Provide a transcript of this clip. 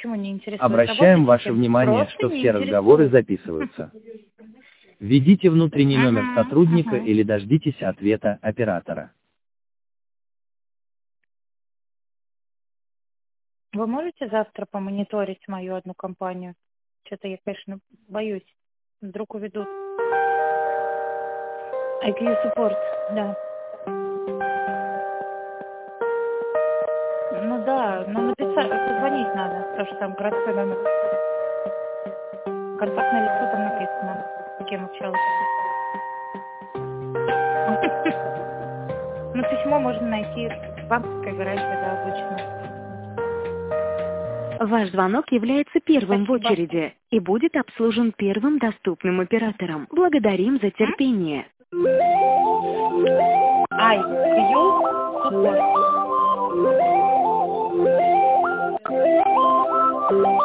почему не интересует? Обращаем ваше Работаете? внимание, Просто что не все разговоры интересует. записываются. Введите внутренний номер сотрудника Мгм. или дождитесь ответа оператора. Вы можете завтра помониторить мою одну компанию? Что-то я, конечно, боюсь. Вдруг уведут. IQ Support, да. Ну да, но написать, позвонить надо, потому что там городской номер. Контактное лицо там написано, с кем общалась. Ну, письмо можно найти в банковской гарантии, да, обычно. Ваш звонок является первым в Спасибо. очереди и будет обслужен первым доступным оператором. Благодарим за терпение. IQ Support.